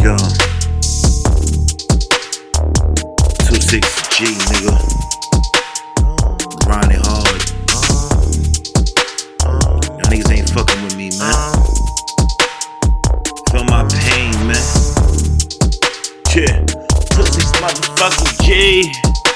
Yo, 26G, nigga. Grinding hard. Y'all niggas ain't fucking with me, man. Feel my pain, man. Yeah, 26 motherfucking G.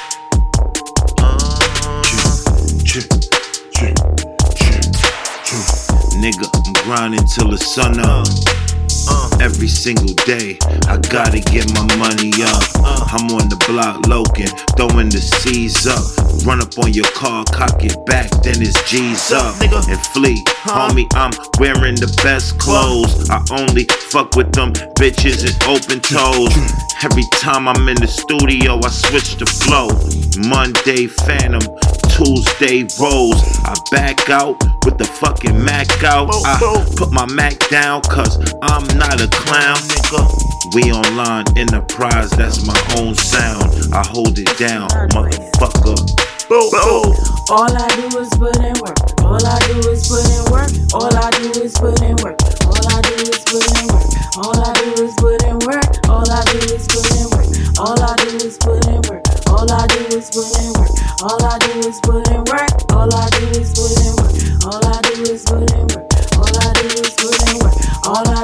Nigga, I'm grinding till the sun up. Every single day, I gotta get my money up. I'm on the block loking, throwing the C's up. Run up on your car, cock it back, then it's G's up. And flee, homie, I'm wearing the best clothes. I only fuck with them bitches in open toes. Every time I'm in the studio, I switch the flow. Monday Phantom, Tuesday Rose. I back out with the fucking Mac out. I put my Mac down cause I'm not a clown, nigga. We online enterprise, that's my own sound. I hold it down, motherfucker. All I do is put in work. All I do is put in work. All I do is put in work. All I do is put in work. All I do is put in work. All I do is put in work. All I do is put in work. All I do is put in work. All I do is put in work. All I do is put in work. All I do is put in work. All I do is put in work. All I